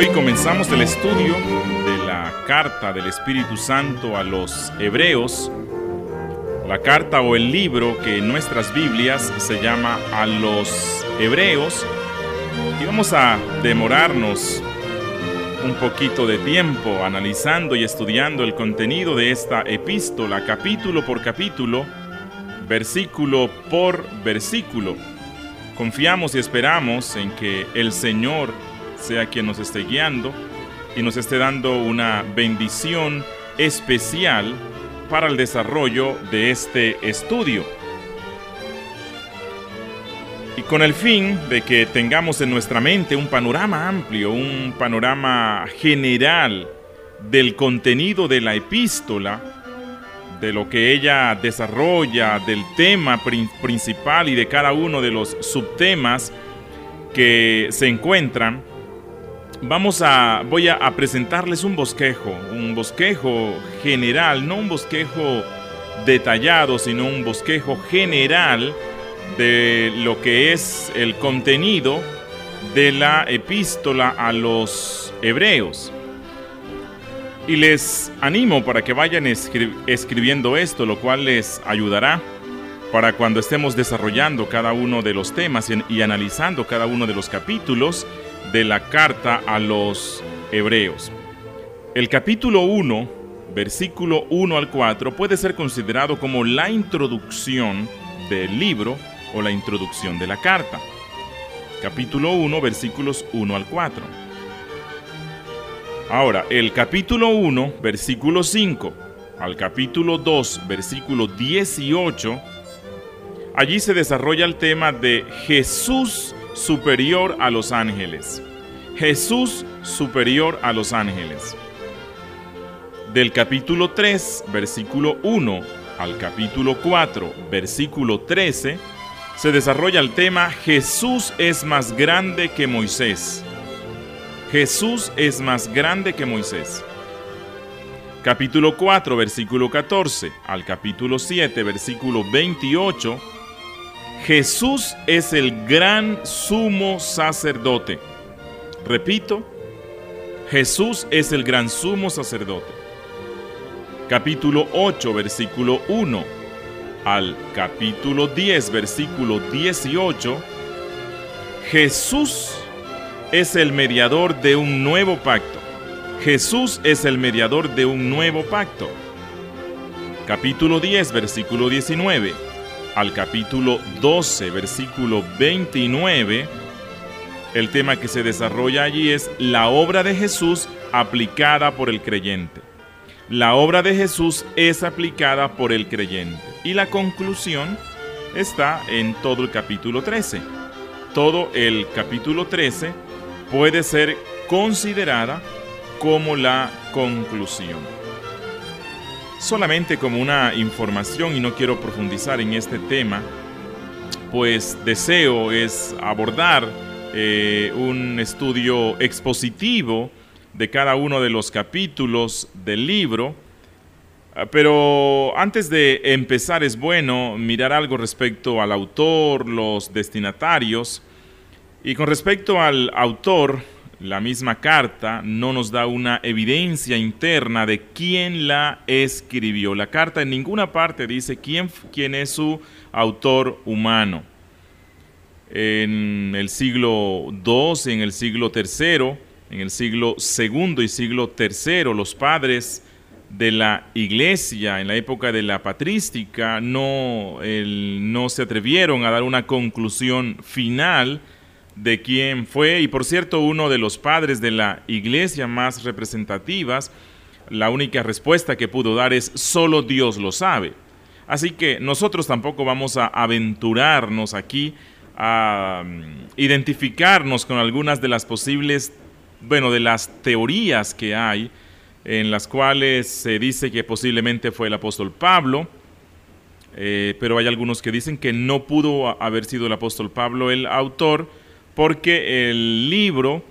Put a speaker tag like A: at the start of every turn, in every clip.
A: Hoy comenzamos el estudio de la carta del Espíritu Santo a los Hebreos, la carta o el libro que en nuestras Biblias se llama a los Hebreos, y vamos a demorarnos un poquito de tiempo analizando y estudiando el contenido de esta epístola, capítulo por capítulo, versículo por versículo. Confiamos y esperamos en que el Señor sea quien nos esté guiando y nos esté dando una bendición especial para el desarrollo de este estudio. Y con el fin de que tengamos en nuestra mente un panorama amplio, un panorama general del contenido de la epístola, de lo que ella desarrolla, del tema principal y de cada uno de los subtemas que se encuentran, voy a presentarles un bosquejo general, no un bosquejo detallado, sino un bosquejo general de lo que es el contenido de la epístola a los Hebreos. Y les animo para que vayan escribiendo esto, lo cual les ayudará para cuando estemos desarrollando cada uno de los temas y analizando cada uno de los capítulos de la carta a los Hebreos. El capítulo 1, versículo 1 al 4, puede ser considerado como la introducción del libro o la introducción de la carta. Capítulo 1, versículos 1 al 4. Ahora, el capítulo 1, versículo 5 al capítulo 2, versículo 18, allí se desarrolla el tema de Jesús superior a los ángeles. Jesús superior a los ángeles. Del capítulo 3, versículo 1 al capítulo 4, versículo 13, se desarrolla el tema Jesús es más grande que Moisés. Jesús es más grande que Moisés. Capítulo 4, versículo 14 al capítulo 7, versículo 28, Jesús es el gran sumo sacerdote. Repito, Jesús es el gran sumo sacerdote. Capítulo 8, versículo 1 al capítulo 10, versículo 18, Jesús es el mediador de un nuevo pacto. Jesús es el mediador de un nuevo pacto. Capítulo 10, versículo 19 al capítulo 12, versículo 29, el tema que se desarrolla allí es la obra de Jesús aplicada por el creyente. La obra de Jesús es aplicada por el creyente. Y la conclusión está en todo el capítulo 13. Todo el capítulo 13 puede ser considerada como la conclusión. Solamente como una información, y no quiero profundizar en este tema, pues deseo es abordar un estudio expositivo de cada uno de los capítulos del libro. Pero antes de empezar es bueno mirar algo respecto al autor, los destinatarios. Y con respecto al autor, la misma carta no nos da una evidencia interna de quién la escribió. La carta en ninguna parte dice quién es su autor humano. En el siglo II, en el siglo III, en el siglo II y siglo III, los padres de la iglesia en la época de la patrística no se atrevieron a dar una conclusión final de quién fue. Y por cierto, uno de los padres de la iglesia más representativas, la única respuesta que pudo dar es solo Dios lo sabe. Así que nosotros tampoco vamos a aventurarnos aquí a identificarnos con algunas de las posibles, de las teorías que hay, en las cuales se dice que posiblemente fue el apóstol Pablo, pero hay algunos que dicen que no pudo haber sido el apóstol Pablo el autor, porque el libro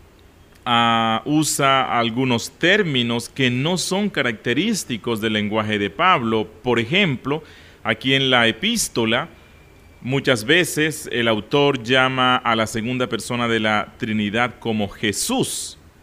A: usa algunos términos que no son característicos del lenguaje de Pablo. Por ejemplo, aquí en la epístola, muchas veces el autor llama a la segunda persona de la Trinidad como Jesús.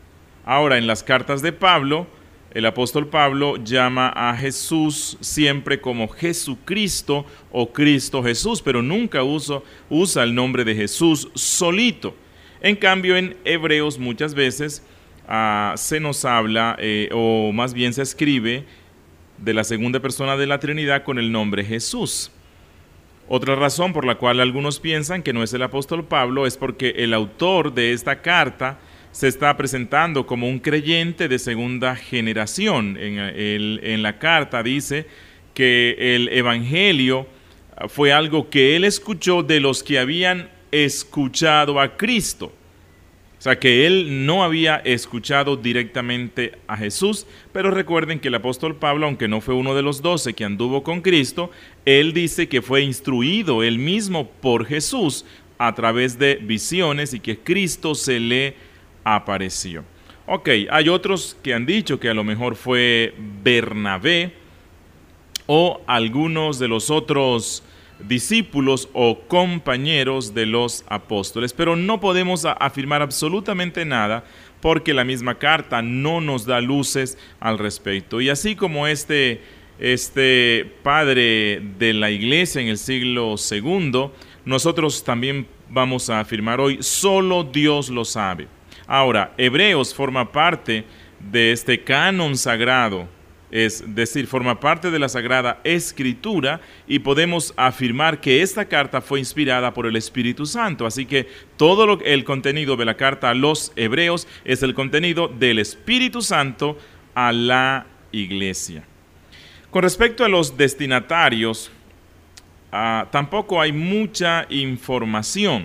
A: Ahora, en las cartas de Pablo, el apóstol Pablo llama a Jesús siempre como Jesucristo o Cristo Jesús, pero nunca usa el nombre de Jesús solito. En cambio, en Hebreos muchas veces se nos habla, o más bien se escribe, de la segunda persona de la Trinidad con el nombre Jesús. Otra razón por la cual algunos piensan que no es el apóstol Pablo es porque el autor de esta carta se está presentando como un creyente de segunda generación. En la carta dice que el evangelio fue algo que él escuchó de los que habían escuchado a Cristo. O sea, que él no había escuchado directamente a Jesús, pero recuerden que el apóstol Pablo, aunque no fue uno de los 12 que anduvo con Cristo, él dice que fue instruido él mismo por Jesús a través de visiones y que Cristo se le apareció. Ok, hay otros que han dicho que a lo mejor fue Bernabé o algunos de los otros discípulos o compañeros de los apóstoles, pero no podemos afirmar absolutamente nada porque la misma carta no nos da luces al respecto. Y así como este padre de la iglesia en el siglo II, nosotros también vamos a afirmar hoy, solo Dios lo sabe. Ahora, Hebreos forma parte de este canon sagrado, es decir, forma parte de la Sagrada Escritura, y podemos afirmar que esta carta fue inspirada por el Espíritu Santo. Así que todo el contenido de la carta a los Hebreos es el contenido del Espíritu Santo a la iglesia. Con respecto a los destinatarios, tampoco hay mucha información,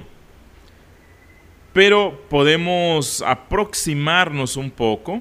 A: pero podemos aproximarnos un poco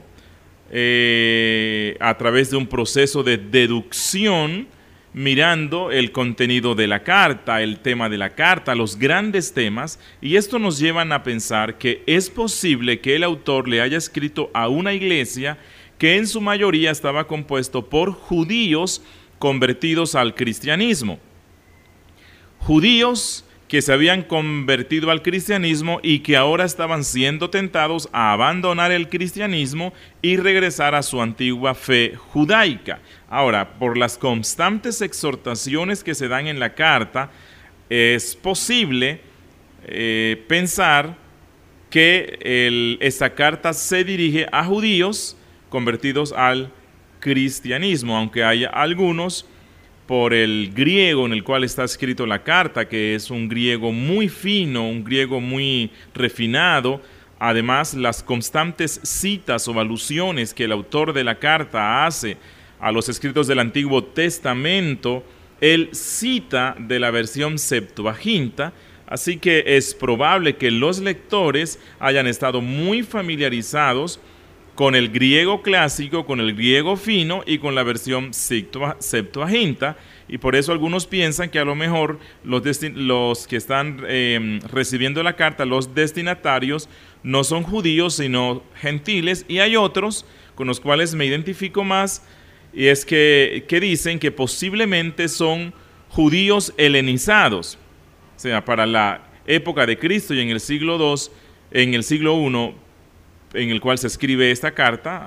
A: a través de un proceso de deducción, mirando el contenido de la carta, el tema de la carta, los grandes temas, y esto nos lleva a pensar que es posible que el autor le haya escrito a una iglesia que en su mayoría estaba compuesto por judíos convertidos al cristianismo. Judíos que se habían convertido al cristianismo y que ahora estaban siendo tentados a abandonar el cristianismo y regresar a su antigua fe judaica. Ahora, por las constantes exhortaciones que se dan en la carta, es posible pensar que esta carta se dirige a judíos convertidos al cristianismo, aunque haya algunos por el griego en el cual está escrito la carta, que es un griego muy fino, un griego muy refinado. Además, las constantes citas o alusiones que el autor de la carta hace a los escritos del Antiguo Testamento, él cita de la versión Septuaginta, así que es probable que los lectores hayan estado muy familiarizados con el griego clásico, con el griego fino y con la versión Septuaginta, y por eso algunos piensan que a lo mejor los que están recibiendo la carta, los destinatarios, no son judíos sino gentiles, y hay otros con los cuales me identifico más, y es que dicen que posiblemente son judíos helenizados, o sea, para la época de Cristo y en el siglo II, en el siglo I, en el cual se escribe esta carta,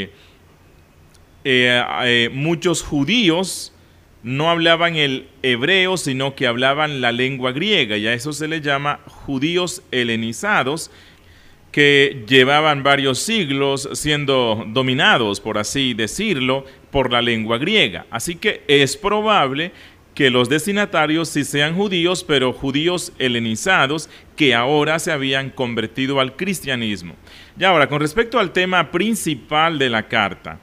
A: muchos judíos no hablaban el hebreo, sino que hablaban la lengua griega, y a eso se le llama judíos helenizados, que llevaban varios siglos siendo dominados, por así decirlo, por la lengua griega. Así que es probable que los destinatarios sí sean judíos, pero judíos helenizados que ahora se habían convertido al cristianismo. Y ahora, con respecto al tema principal de la carta,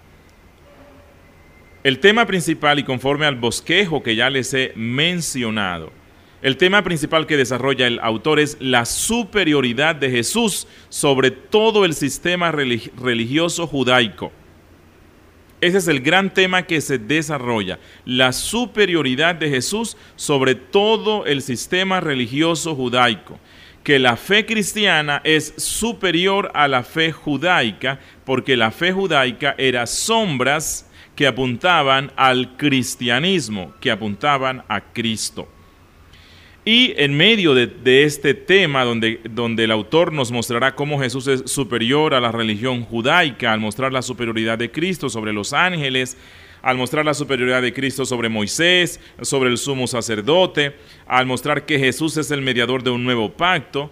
A: el tema principal, y conforme al bosquejo que ya les he mencionado, el tema principal que desarrolla el autor es la superioridad de Jesús sobre todo el sistema religioso judaico. Ese es el gran tema que se desarrolla, la superioridad de Jesús sobre todo el sistema religioso judaico, que la fe cristiana es superior a la fe judaica, porque la fe judaica era sombras que apuntaban al cristianismo, que apuntaban a Cristo. Y en medio de este tema, donde el autor nos mostrará cómo Jesús es superior a la religión judaica, al mostrar la superioridad de Cristo sobre los ángeles, al mostrar la superioridad de Cristo sobre Moisés, sobre el sumo sacerdote, al mostrar que Jesús es el mediador de un nuevo pacto,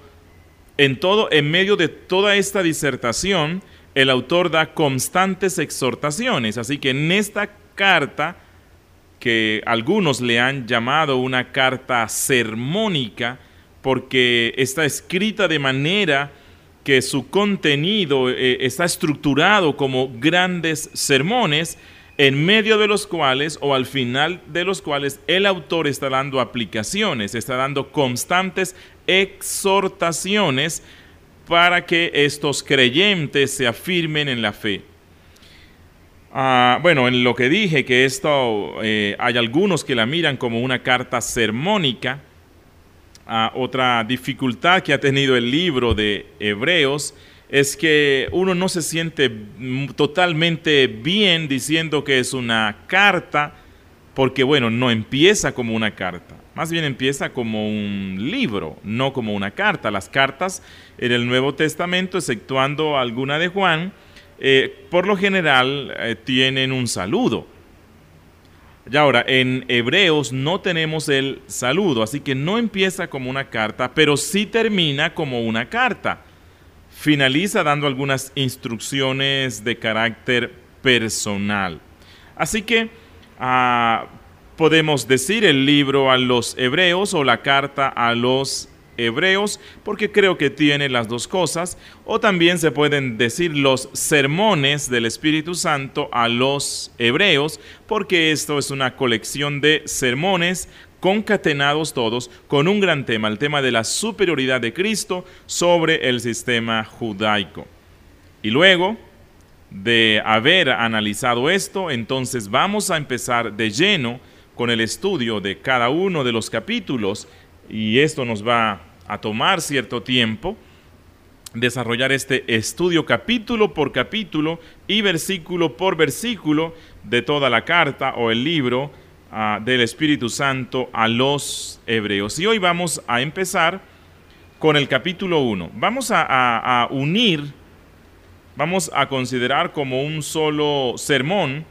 A: en medio de toda esta disertación, el autor da constantes exhortaciones. Así que en esta carta, que algunos le han llamado una carta sermónica, porque está escrita de manera que su contenido está estructurado como grandes sermones, en medio de los cuales o al final de los cuales el autor está dando aplicaciones, está dando constantes exhortaciones para que estos creyentes se afirmen en la fe. Bueno, en lo que dije, que esto hay algunos que la miran como una carta sermónica. Otra dificultad que ha tenido el libro de Hebreos es que uno no se siente totalmente bien diciendo que es una carta, porque bueno, no empieza como una carta, más bien empieza como un libro, no como una carta. Las cartas en el Nuevo Testamento, exceptuando alguna de Juan, por lo general tienen un saludo. Y ahora, en Hebreos no tenemos el saludo, así que no empieza como una carta, pero sí termina como una carta. Finaliza dando algunas instrucciones de carácter personal. Así que podemos decir el libro a los hebreos o la carta a los hebreos, porque creo que tiene las dos cosas, o también se pueden decir los sermones del Espíritu Santo a los hebreos, porque esto es una colección de sermones concatenados todos con un gran tema, el tema de la superioridad de Cristo sobre el sistema judaico. Y luego de haber analizado esto, entonces vamos a empezar de lleno con el estudio de cada uno de los capítulos, y esto nos va a tomar cierto tiempo desarrollar este estudio capítulo por capítulo y versículo por versículo de toda la carta o el libro del Espíritu Santo a los hebreos. Y hoy vamos a empezar con el capítulo 1. Vamos a unir, vamos a considerar como un solo sermón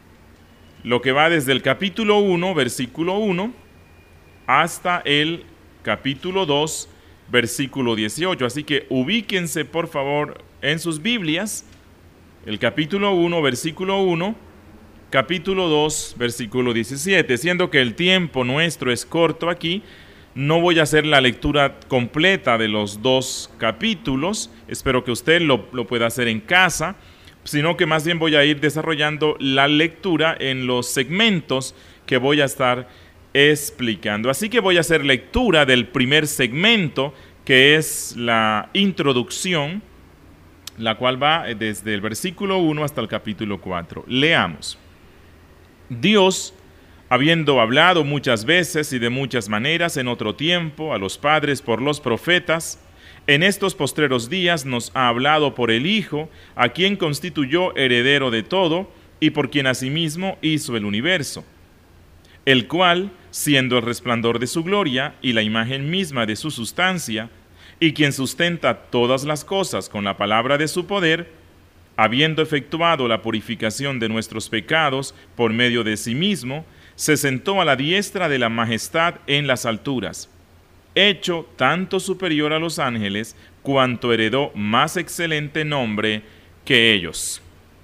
A: lo que va desde el capítulo 1, versículo 1, hasta el capítulo 2, versículo 18. Así que ubíquense por favor en sus Biblias, el capítulo 1, versículo 1, capítulo 2, versículo 17. Siendo que el tiempo nuestro es corto aquí, no voy a hacer la lectura completa de los dos capítulos, espero que usted lo pueda hacer en casa, sino que más bien voy a ir desarrollando la lectura en los segmentos que voy a estar explicando. Así que voy a hacer lectura del primer segmento, que es la introducción, la cual va desde el versículo 1 hasta el capítulo 4. Leamos. Dios, habiendo hablado muchas veces y de muchas maneras en otro tiempo a los padres por los profetas, en estos postreros días nos ha hablado por el Hijo, a quien constituyó heredero de todo y por quien asimismo hizo el universo, el cual, siendo el resplandor de su gloria y la imagen misma de su sustancia, y quien sustenta todas las cosas con la palabra de su poder, habiendo efectuado la purificación de nuestros pecados por medio de sí mismo, se sentó a la diestra de la majestad en las alturas, hecho tanto superior a los ángeles, cuanto heredó más excelente nombre que ellos.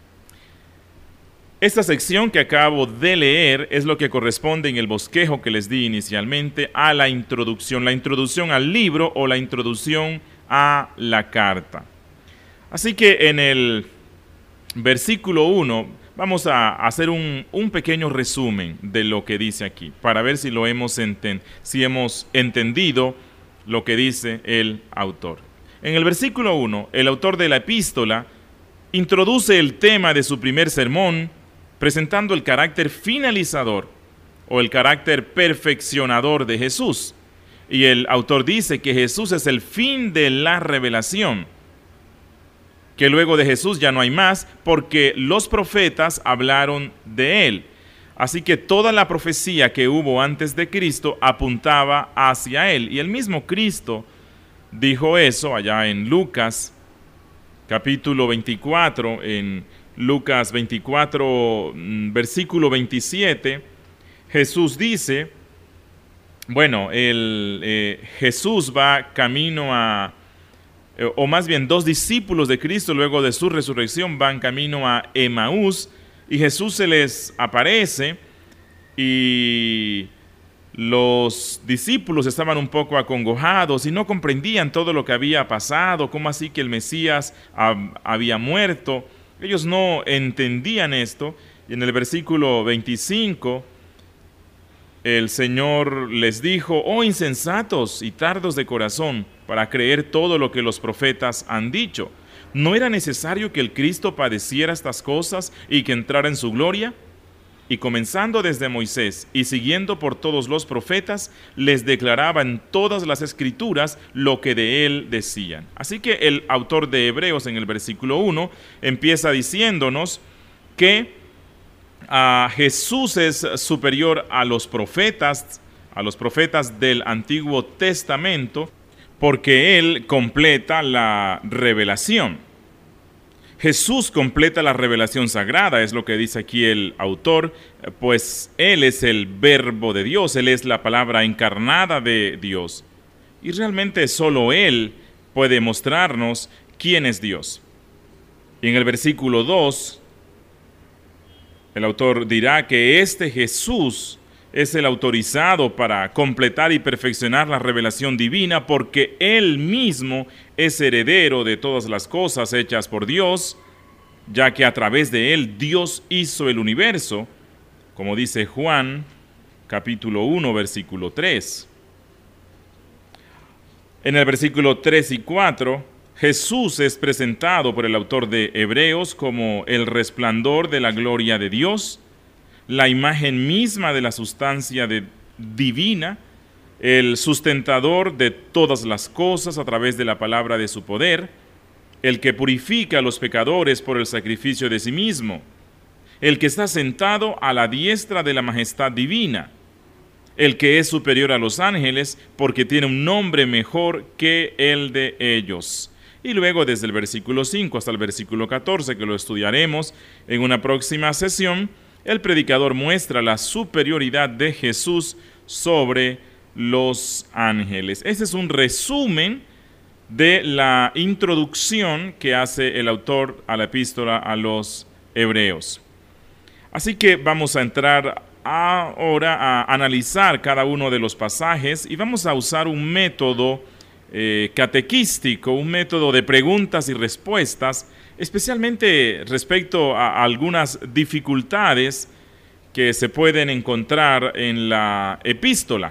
A: Esta sección que acabo de leer es lo que corresponde en el bosquejo que les di inicialmente a la introducción al libro o la introducción a la carta. Así que en el versículo 1 vamos a hacer un pequeño resumen de lo que dice aquí, para ver si si hemos entendido lo que dice el autor. En el versículo 1, el autor de la epístola introduce el tema de su primer sermón, presentando el carácter finalizador o el carácter perfeccionador de Jesús. Y el autor dice que Jesús es el fin de la revelación, que luego de Jesús ya no hay más, porque los profetas hablaron de él. Así que toda la profecía que hubo antes de Cristo apuntaba hacia Él. Y el mismo Cristo dijo eso allá en Lucas, capítulo 24, en Lucas 24, versículo 27, Jesús dice, bueno, Jesús va camino a, o más bien 2 discípulos de Cristo luego de su resurrección van camino a Emaús, y Jesús se les aparece y los discípulos estaban un poco acongojados y no comprendían todo lo que había pasado, cómo así que el Mesías había muerto. Ellos no entendían esto, y en el versículo 25 el Señor les dijo: oh insensatos y tardos de corazón para creer todo lo que los profetas han dicho. ¿No era necesario que el Cristo padeciera estas cosas y que entrara en su gloria? Y comenzando desde Moisés y siguiendo por todos los profetas, les declaraba en todas las escrituras lo que de él decían. Así que el autor de Hebreos en el versículo 1 empieza diciéndonos que Jesús es superior a los profetas del Antiguo Testamento, porque él completa la revelación. Jesús completa la revelación sagrada, es lo que dice aquí el autor, pues Él es el verbo de Dios, Él es la palabra encarnada de Dios. Y realmente solo Él puede mostrarnos quién es Dios. Y en el versículo 2, el autor dirá que este Jesús es el autorizado para completar y perfeccionar la revelación divina, porque Él mismo es heredero de todas las cosas hechas por Dios, ya que a través de Él Dios hizo el universo, como dice Juan, capítulo 1, versículo 3. En el versículo 3 y 4, Jesús es presentado por el autor de Hebreos como el resplandor de la gloria de Dios, la imagen misma de la sustancia divina, el sustentador de todas las cosas a través de la palabra de su poder, el que purifica a los pecadores por el sacrificio de sí mismo, el que está sentado a la diestra de la majestad divina, el que es superior a los ángeles porque tiene un nombre mejor que el de ellos. Y luego desde el versículo 5 hasta el versículo 14, que lo estudiaremos en una próxima sesión, el predicador muestra la superioridad de Jesús sobre los ángeles. Este es un resumen de la introducción que hace el autor a la epístola a los Hebreos. Así que vamos a entrar ahora a analizar cada uno de los pasajes y vamos a usar un método catequístico, un método de preguntas y respuestas, especialmente respecto a algunas dificultades que se pueden encontrar en la epístola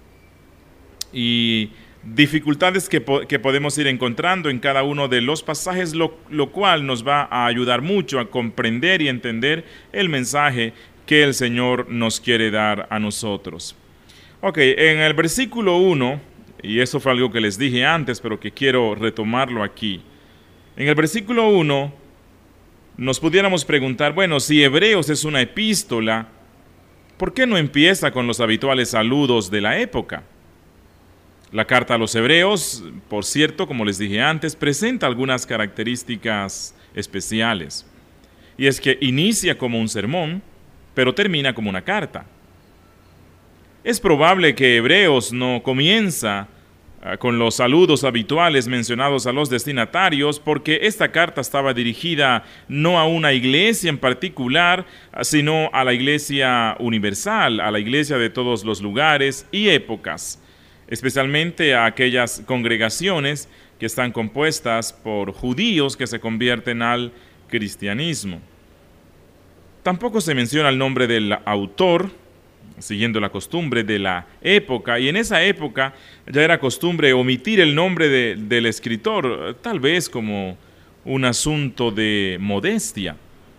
A: y dificultades que podemos ir encontrando en cada uno de los pasajes, lo cual nos va a ayudar mucho a comprender y entender el mensaje que el Señor nos quiere dar a nosotros. Ok, en el versículo 1, y eso fue algo que les dije antes, pero que quiero retomarlo aquí. En el versículo 1 nos pudiéramos preguntar, bueno, si Hebreos es una epístola, ¿por qué no empieza con los habituales saludos de la época? La carta a los Hebreos, por cierto, como les dije antes, presenta algunas características especiales. Y es que inicia como un sermón, pero termina como una carta. Es probable que Hebreos no comienza con los saludos habituales mencionados a los destinatarios, porque esta carta estaba dirigida no a una iglesia en particular, sino a la iglesia universal, a la iglesia de todos los lugares y épocas, especialmente a aquellas congregaciones que están compuestas por judíos que se convierten al cristianismo. Tampoco se menciona el nombre del autor, siguiendo la costumbre de la época, y en esa época ya era costumbre omitir el nombre del escritor, tal vez como un asunto de modestia.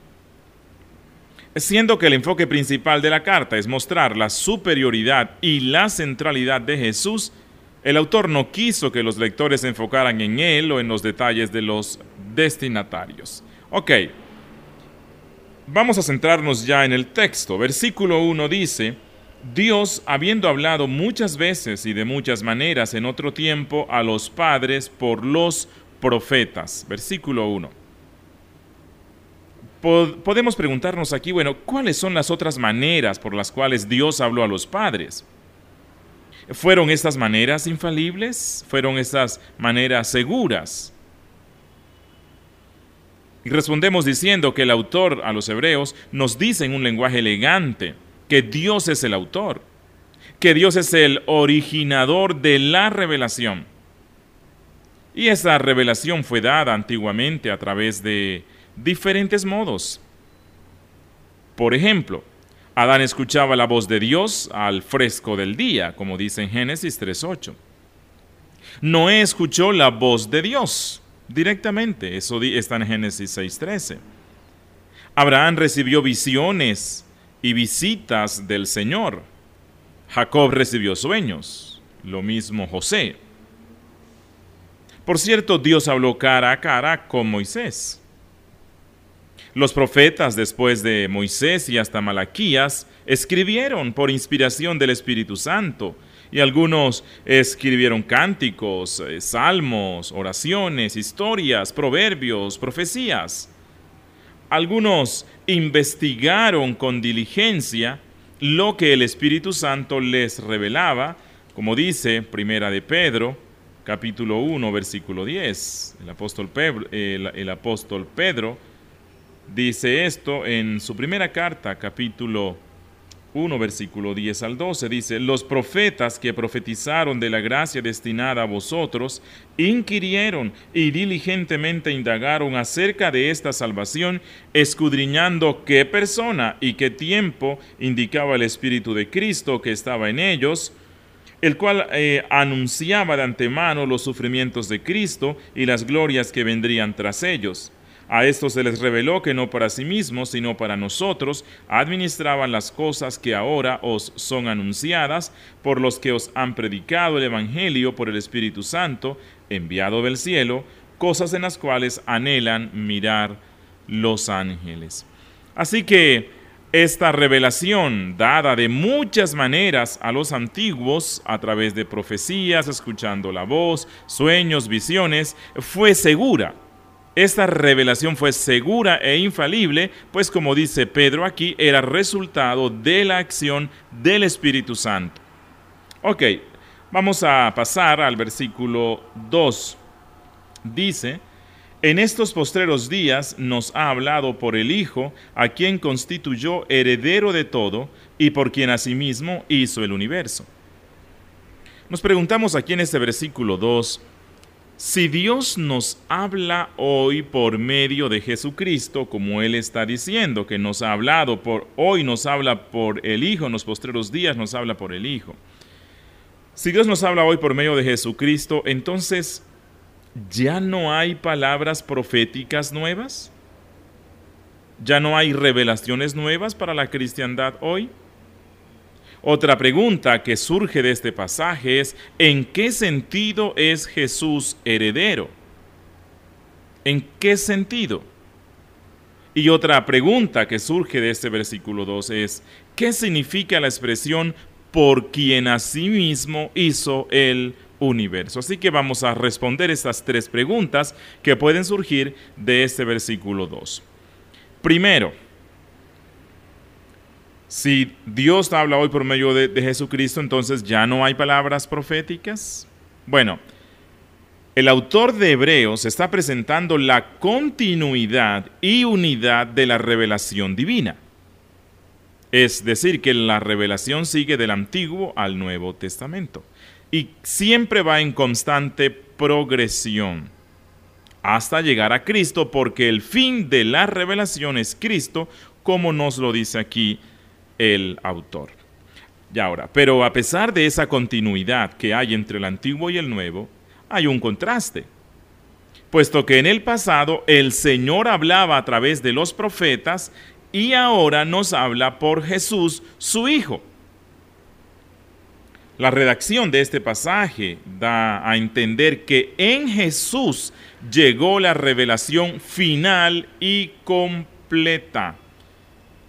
A: Siendo que el enfoque principal de la carta es mostrar la superioridad y la centralidad de Jesús, el autor no quiso que los lectores se enfocaran en él o en los detalles de los destinatarios. Ok. Vamos a centrarnos ya en el texto. Versículo 1 dice: Dios, habiendo hablado muchas veces y de muchas maneras en otro tiempo a los padres por los profetas. Versículo 1. Podemos preguntarnos aquí, bueno, ¿cuáles son las otras maneras por las cuales Dios habló a los padres? ¿Fueron estas maneras infalibles? ¿Fueron estas maneras seguras? Y respondemos diciendo que el autor a los hebreos nos dice en un lenguaje elegante que Dios es el autor, que Dios es el originador de la revelación. Y esa revelación fue dada antiguamente a través de diferentes modos. Por ejemplo, Adán escuchaba la voz de Dios al fresco del día, como dice en Génesis 3:8. Noé escuchó la voz de Dios directamente, eso está en Génesis 6:13. Abraham recibió visiones y visitas del Señor. Jacob recibió sueños, lo mismo José. Por cierto, Dios habló cara a cara con Moisés. Los profetas, después de Moisés y hasta Malaquías, escribieron por inspiración del Espíritu Santo, y algunos escribieron cánticos, salmos, oraciones, historias, proverbios, profecías. Algunos investigaron con diligencia lo que el Espíritu Santo les revelaba, como dice Primera de Pedro, capítulo 1, versículo 10. El apóstol Pedro dice esto en su primera carta, capítulo 1, versículo 10 al 12. Dice: los profetas que profetizaron de la gracia destinada a vosotros inquirieron y diligentemente indagaron acerca de esta salvación, escudriñando qué persona y qué tiempo indicaba el Espíritu de Cristo que estaba en ellos, el cual anunciaba de antemano los sufrimientos de Cristo y las glorias que vendrían tras ellos. A estos se les reveló que no para sí mismos, sino para nosotros, administraban las cosas que ahora os son anunciadas por los que os han predicado el Evangelio por el Espíritu Santo, enviado del cielo, cosas en las cuales anhelan mirar los ángeles. Así que esta revelación, dada de muchas maneras a los antiguos, a través de profecías, escuchando la voz, sueños, visiones, fue segura. Esta revelación fue segura e infalible, pues como dice Pedro aquí, era resultado de la acción del Espíritu Santo. Ok, vamos a pasar al versículo 2. Dice: en estos postreros días nos ha hablado por el Hijo, a quien constituyó heredero de todo y por quien asimismo hizo el universo. Nos preguntamos aquí en este versículo 2, si Dios nos habla hoy por medio de Jesucristo, como Él está diciendo que nos ha hablado hoy nos habla por el Hijo, en los postreros días nos habla por el Hijo. Si Dios nos habla hoy por medio de Jesucristo, entonces, ¿ya no hay palabras proféticas nuevas? ¿Ya no hay revelaciones nuevas para la cristiandad hoy? Otra pregunta que surge de este pasaje es: ¿en qué sentido es Jesús heredero? ¿En qué sentido? Y otra pregunta que surge de este versículo 2 es: ¿qué significa la expresión por quien asimismo hizo el universo? Así que vamos a responder estas tres preguntas que pueden surgir de este versículo 2. Primero, si Dios habla hoy por medio de Jesucristo, entonces ¿ya no hay palabras proféticas? Bueno, el autor de Hebreos está presentando la continuidad y unidad de la revelación divina. Es decir, que la revelación sigue del Antiguo al Nuevo Testamento y siempre va en constante progresión hasta llegar a Cristo, porque el fin de la revelación es Cristo, como nos lo dice aquí el autor. Y ahora, pero a pesar de esa continuidad que hay entre el Antiguo y el Nuevo, hay un contraste, puesto que en el pasado el Señor hablaba a través de los profetas y ahora nos habla por Jesús, su Hijo. La redacción de este pasaje da a entender que en Jesús llegó la revelación final y completa.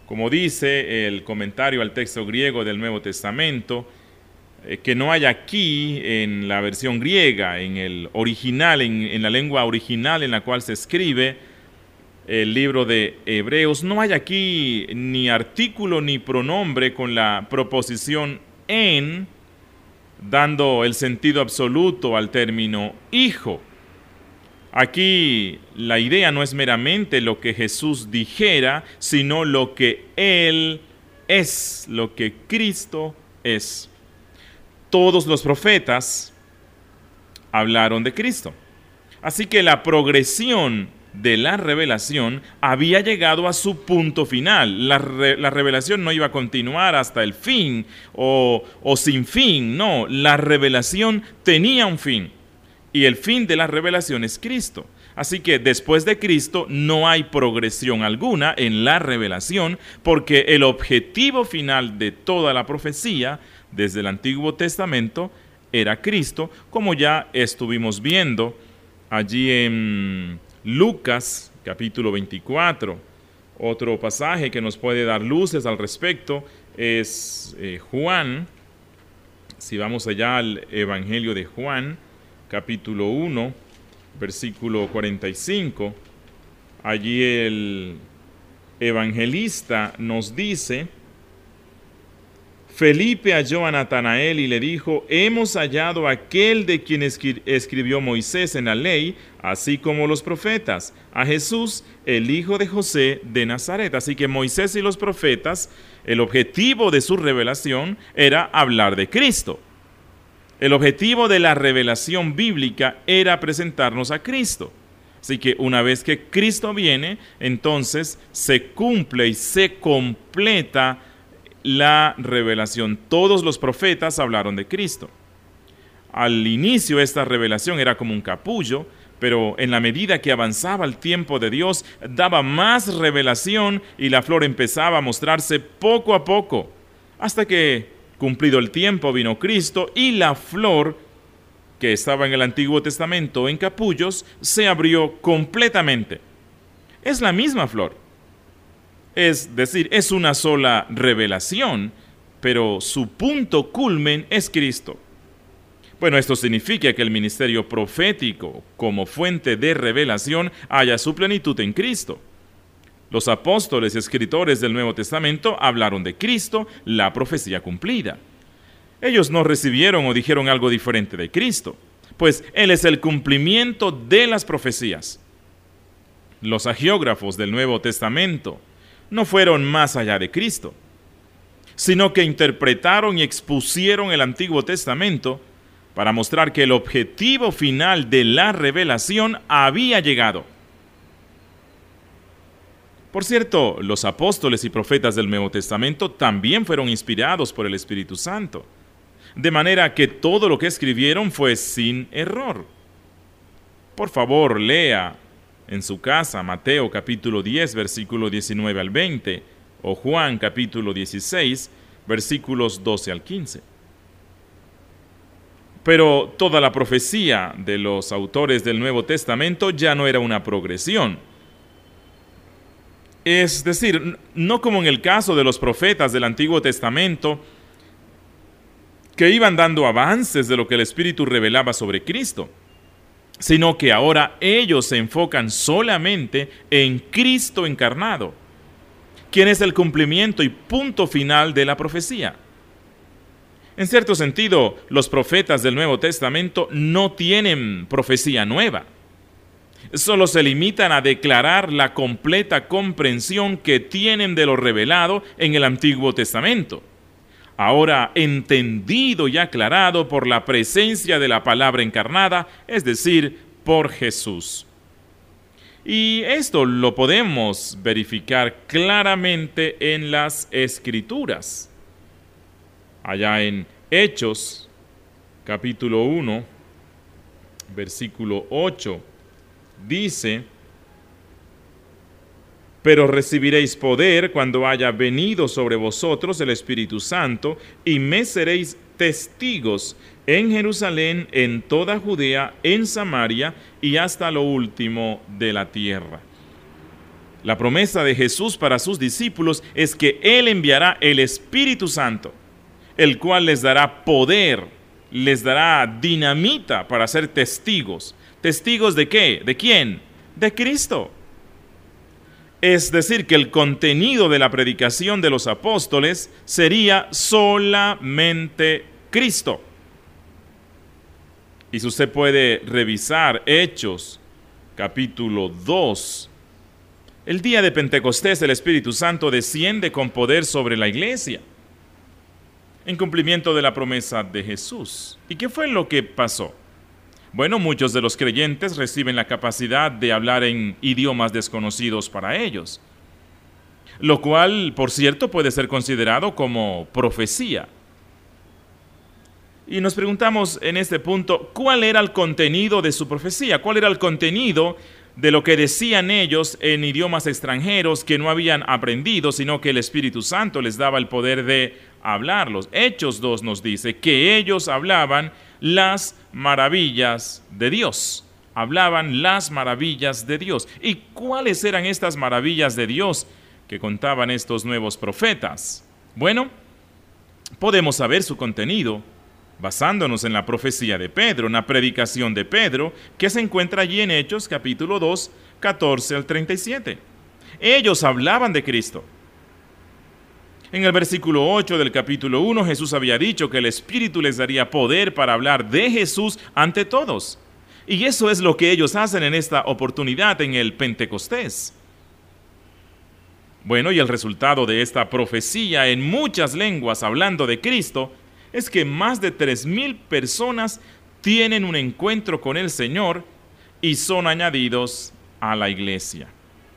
A: Como dice el comentario al texto griego del Nuevo Testamento, que no hay aquí en la versión griega, en el original, en la lengua original en la cual se escribe el libro de Hebreos, no hay aquí ni artículo ni pronombre con la proposición en, dando el sentido absoluto al término hijo. Aquí la idea no es meramente lo que Jesús dijera, sino lo que Él es, lo que Cristo es. Todos los profetas hablaron de Cristo. Así que la progresión de la revelación había llegado a su punto final. La revelación no iba a continuar hasta el fin o sin fin. No, la revelación tenía un fin. Y el fin de la revelación es Cristo. Así que después de Cristo no hay progresión alguna en la revelación, porque el objetivo final de toda la profecía desde el Antiguo Testamento era Cristo, como ya estuvimos viendo allí en Lucas capítulo 24. Otro pasaje que nos puede dar luces al respecto es Juan. Si vamos allá al Evangelio de Juan, capítulo 1, versículo 45, allí el evangelista nos dice: Felipe halló a Natanael y le dijo: hemos hallado a aquel de quien escribió Moisés en la ley, así como los profetas, a Jesús, el hijo de José de Nazaret. Así que Moisés y los profetas, el objetivo de su revelación era hablar de Cristo. El objetivo de la revelación bíblica era presentarnos a Cristo. Así que una vez que Cristo viene, entonces se cumple y se completa la revelación. Todos los profetas hablaron de Cristo. Al inicio esta revelación era como un capullo, pero en la medida que avanzaba el tiempo de Dios, daba más revelación y la flor empezaba a mostrarse poco a poco, hasta que, cumplido el tiempo, vino Cristo y la flor que estaba en el Antiguo Testamento en capullos se abrió completamente. Es la misma flor. Es decir, es una sola revelación, pero su punto culmen es Cristo. Bueno, esto significa que el ministerio profético, como fuente de revelación, halla su plenitud en Cristo. Los apóstoles y escritores del Nuevo Testamento hablaron de Cristo, la profecía cumplida. Ellos no recibieron o dijeron algo diferente de Cristo, pues Él es el cumplimiento de las profecías. Los hagiógrafos del Nuevo Testamento no fueron más allá de Cristo, sino que interpretaron y expusieron el Antiguo Testamento para mostrar que el objetivo final de la revelación había llegado. Por cierto, los apóstoles y profetas del Nuevo Testamento también fueron inspirados por el Espíritu Santo, de manera que todo lo que escribieron fue sin error. Por favor, lea en su casa Mateo capítulo 10, versículo 19 al 20, o Juan capítulo 16, versículos 12 al 15. Pero toda la profecía de los autores del Nuevo Testamento ya no era una progresión. Es decir, no como en el caso de los profetas del Antiguo Testamento, que iban dando avances de lo que el Espíritu revelaba sobre Cristo, sino que ahora ellos se enfocan solamente en Cristo encarnado, quien es el cumplimiento y punto final de la profecía. En cierto sentido, los profetas del Nuevo Testamento no tienen profecía nueva. Solo se limitan a declarar la completa comprensión que tienen de lo revelado en el Antiguo Testamento, ahora entendido y aclarado por la presencia de la palabra encarnada, es decir, por Jesús. Y esto lo podemos verificar claramente en las Escrituras. Allá en Hechos, capítulo 1, versículo 8, dice: pero recibiréis poder cuando haya venido sobre vosotros el Espíritu Santo, y me seréis testigos en Jerusalén, en toda Judea, en Samaria y hasta lo último de la tierra. La promesa de Jesús para sus discípulos es que Él enviará el Espíritu Santo, el cual les dará poder, les dará dinamita para ser testigos. ¿Testigos de qué? ¿De quién? De Cristo. Es decir, que el contenido de la predicación de los apóstoles sería solamente Cristo. Y si usted puede revisar Hechos, capítulo 2, el día de Pentecostés el Espíritu Santo desciende con poder sobre la iglesia, en cumplimiento de la promesa de Jesús. ¿Y qué fue lo que pasó? Bueno, muchos de los creyentes reciben la capacidad de hablar en idiomas desconocidos para ellos, lo cual, por cierto, puede ser considerado como profecía. Y nos preguntamos en este punto, ¿cuál era el contenido de su profecía? ¿Cuál era el contenido de lo que decían ellos en idiomas extranjeros que no habían aprendido, sino que el Espíritu Santo les daba el poder de hablarlos? Hechos 2 nos dice que ellos hablaban las maravillas de Dios. Hablaban las maravillas de Dios. ¿Y cuáles eran estas maravillas de Dios que contaban estos nuevos profetas? Bueno, podemos saber su contenido basándonos en la profecía de Pedro, una predicación de Pedro que se encuentra allí en Hechos capítulo 2, 14 al 37. Ellos hablaban de Cristo. En el versículo 8 del capítulo 1, Jesús había dicho que el Espíritu les daría poder para hablar de Jesús ante todos. Y eso es lo que ellos hacen en esta oportunidad en el Pentecostés. Bueno, y el resultado de esta profecía en muchas lenguas hablando de Cristo es que más de 3,000 personas tienen un encuentro con el Señor y son añadidos a la iglesia.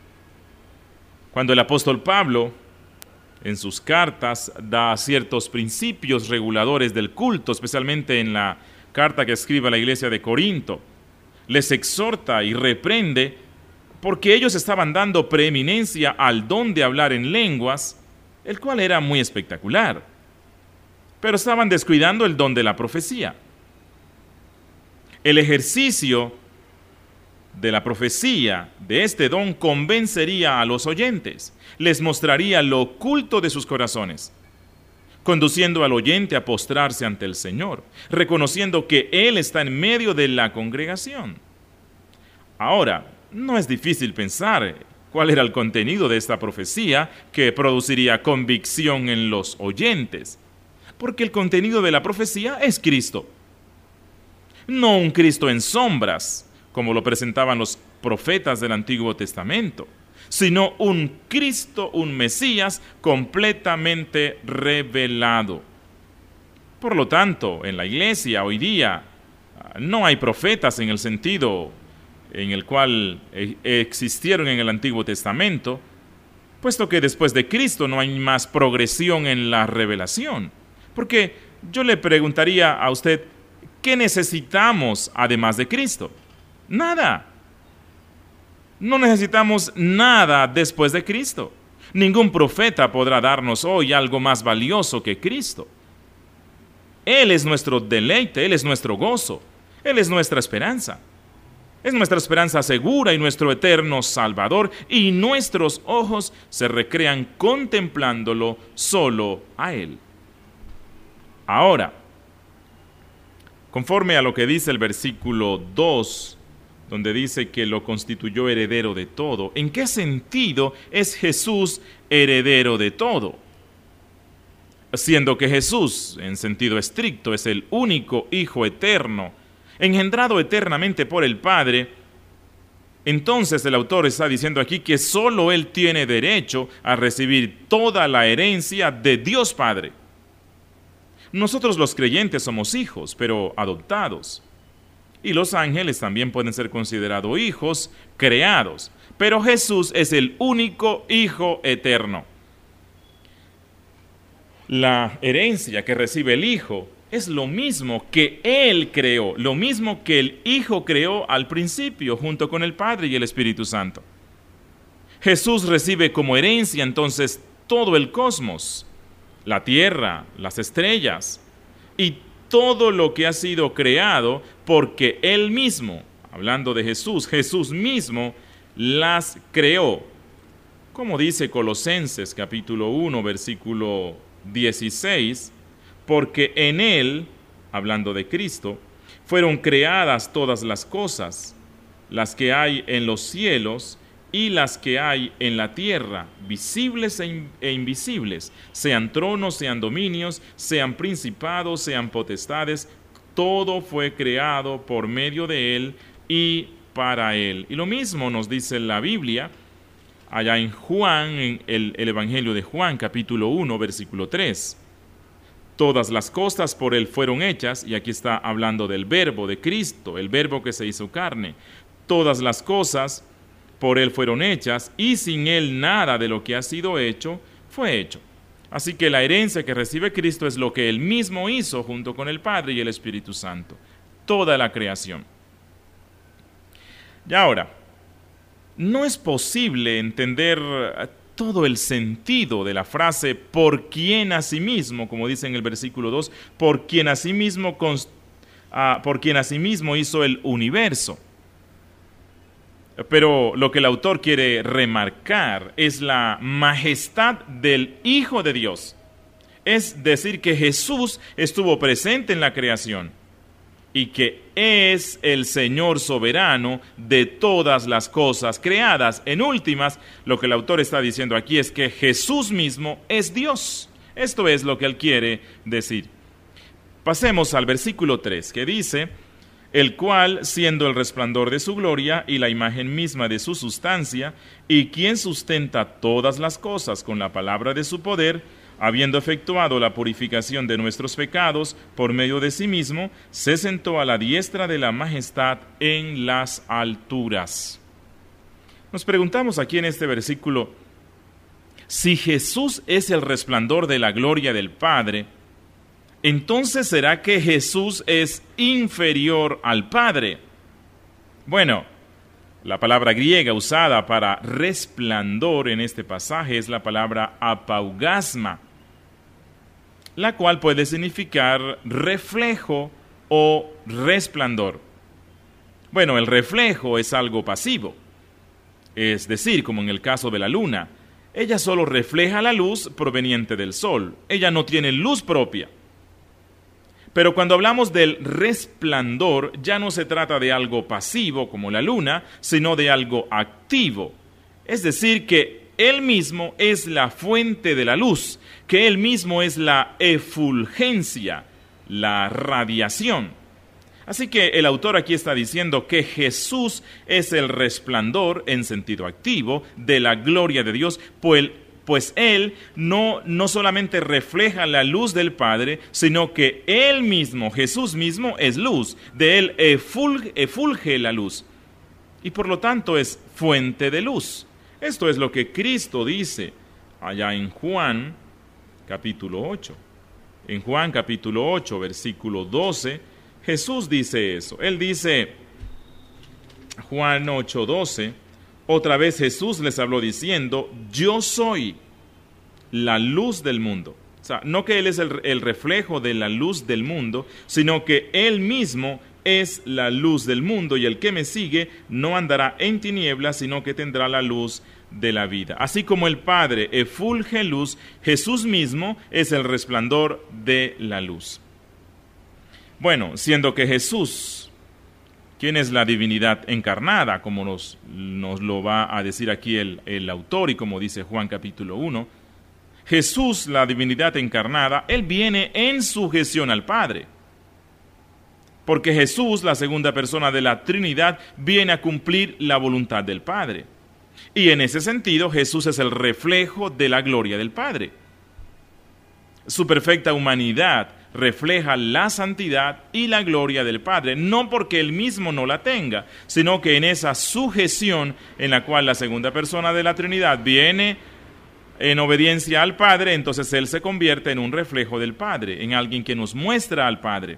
A: Cuando el apóstol Pablo, en sus cartas, da ciertos principios reguladores del culto, especialmente en la carta que escribe a la iglesia de Corinto, les exhorta y reprende porque ellos estaban dando preeminencia al don de hablar en lenguas, el cual era muy espectacular, pero estaban descuidando el don de la profecía. El ejercicio de la profecía, de este don, convencería a los oyentes, les mostraría lo oculto de sus corazones, conduciendo al oyente a postrarse ante el Señor, reconociendo que Él está en medio de la congregación. Ahora, no es difícil pensar cuál era el contenido de esta profecía que produciría convicción en los oyentes, porque el contenido de la profecía es Cristo. No un Cristo en sombras, como lo presentaban los profetas del Antiguo Testamento, sino un Cristo, un Mesías completamente revelado. Por lo tanto, en la iglesia hoy día no hay profetas en el sentido en el cual existieron en el Antiguo Testamento, puesto que después de Cristo no hay más progresión en la revelación. Porque yo le preguntaría a usted, ¿qué necesitamos además de Cristo? Nada. No necesitamos nada después de Cristo. Ningún profeta podrá darnos hoy algo más valioso que Cristo. Él es nuestro deleite, Él es nuestro gozo, Él es nuestra esperanza. Es nuestra esperanza segura y nuestro eterno Salvador, y nuestros ojos se recrean contemplándolo solo a Él. Ahora, conforme a lo que dice el versículo 2, donde dice que lo constituyó heredero de todo, ¿en qué sentido es Jesús heredero de todo? Siendo que Jesús, en sentido estricto, es el único Hijo eterno, engendrado eternamente por el Padre, entonces el autor está diciendo aquí que solo Él tiene derecho a recibir toda la herencia de Dios Padre. Nosotros los creyentes somos hijos, pero adoptados. Y los ángeles también pueden ser considerados hijos creados. Pero Jesús es el único Hijo eterno. La herencia que recibe el Hijo es lo mismo que Él creó, lo mismo que el Hijo creó al principio, junto con el Padre y el Espíritu Santo. Jesús recibe como herencia entonces todo el cosmos, la tierra, las estrellas y todo lo que ha sido creado, porque Él mismo, hablando de Jesús, Jesús mismo las creó. Como dice Colosenses capítulo 1, versículo 16, porque en Él, hablando de Cristo, fueron creadas todas las cosas, las que hay en los cielos y las que hay en la tierra, visibles e invisibles, sean tronos, sean dominios, sean principados, sean potestades, todo fue creado por medio de Él y para Él. Y lo mismo nos dice la Biblia, allá en Juan, en el Evangelio de Juan, capítulo 1, versículo 3. Todas las cosas por Él fueron hechas, y aquí está hablando del verbo, de Cristo, el verbo que se hizo carne. Todas las cosas por Él fueron hechas, y sin Él nada de lo que ha sido hecho fue hecho. Así que la herencia que recibe Cristo es lo que Él mismo hizo junto con el Padre y el Espíritu Santo. Toda la creación. Y ahora, no es posible entender todo el sentido de la frase por quien asimismo, como dice en el versículo 2, por quien asimismo hizo el universo. Pero lo que el autor quiere remarcar es la majestad del Hijo de Dios. Es decir, que Jesús estuvo presente en la creación y que es el Señor soberano de todas las cosas creadas. En últimas, lo que el autor está diciendo aquí es que Jesús mismo es Dios. Esto es lo que él quiere decir. Pasemos al versículo 3, que dice: el cual, siendo el resplandor de su gloria y la imagen misma de su sustancia, y quien sustenta todas las cosas con la palabra de su poder, habiendo efectuado la purificación de nuestros pecados por medio de sí mismo, se sentó a la diestra de la majestad en las alturas. Nos preguntamos aquí en este versículo, si Jesús es el resplandor de la gloria del Padre, entonces ¿será que Jesús es inferior al Padre? Bueno, la palabra griega usada para resplandor en este pasaje es la palabra apaugasma, la cual puede significar reflejo o resplandor. Bueno, el reflejo es algo pasivo, es decir, como en el caso de la luna, ella solo refleja la luz proveniente del sol, ella no tiene luz propia. Pero cuando hablamos del resplandor, ya no se trata de algo pasivo como la luna, sino de algo activo. Es decir, que Él mismo es la fuente de la luz, que Él mismo es la efulgencia, la radiación. Así que el autor aquí está diciendo que Jesús es el resplandor, en sentido activo, de la gloria de Dios, pues Él no solamente refleja la luz del Padre, sino que Él mismo, Jesús mismo, es luz. De Él efulge la luz. Y por lo tanto es fuente de luz. Esto es lo que Cristo dice allá en Juan capítulo 8. En Juan capítulo 8, versículo 12, Jesús dice eso. Él dice, Juan 8, 12, otra vez Jesús les habló diciendo, yo soy la luz del mundo. O sea, no que Él es el reflejo de la luz del mundo, sino que Él mismo es la luz del mundo, y el que me sigue no andará en tinieblas, sino que tendrá la luz de la vida. Así como el Padre efulge luz, Jesús mismo es el resplandor de la luz. Bueno, siendo que Jesús, ¿quién es la divinidad encarnada? Como nos lo va a decir aquí el autor, y como dice Juan capítulo 1, Jesús, la divinidad encarnada, Él viene en sujeción al Padre. Porque Jesús, la segunda persona de la Trinidad, viene a cumplir la voluntad del Padre. Y en ese sentido, Jesús es el reflejo de la gloria del Padre. Su perfecta humanidad refleja la santidad y la gloria del Padre, no porque Él mismo no la tenga, sino que en esa sujeción en la cual la segunda persona de la Trinidad viene en obediencia al Padre, entonces Él se convierte en un reflejo del Padre, en alguien que nos muestra al Padre.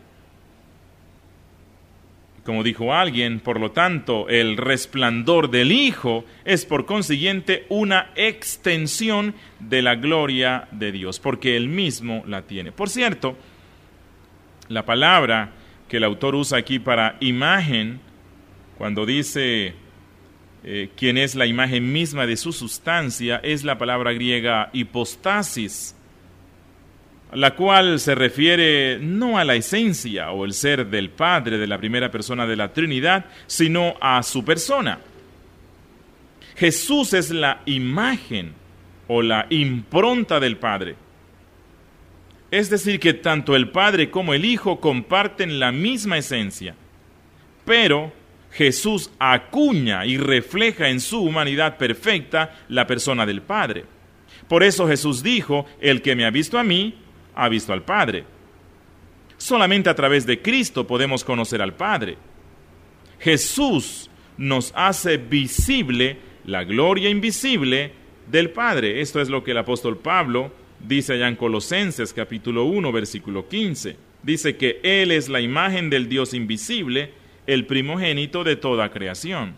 A: Como dijo alguien, por lo tanto, el resplandor del Hijo es por consiguiente una extensión de la gloria de Dios, porque Él mismo la tiene. Por cierto, la palabra que el autor usa aquí para imagen, cuando dice quien es la imagen misma de su sustancia, es la palabra griega hipostasis, la cual se refiere no a la esencia o el ser del Padre de la primera persona de la Trinidad, sino a su persona. Jesús es la imagen o la impronta del Padre. Es decir, que tanto el Padre como el Hijo comparten la misma esencia, pero Jesús acuña y refleja en su humanidad perfecta la persona del Padre. Por eso Jesús dijo: el que me ha visto a mí, ha visto al Padre. Solamente a través de Cristo podemos conocer al Padre. Jesús nos hace visible la gloria invisible del Padre. Esto es lo que el apóstol Pablo dice allá en Colosenses capítulo 1, versículo 15. Dice que Él es la imagen del Dios invisible, el primogénito de toda creación.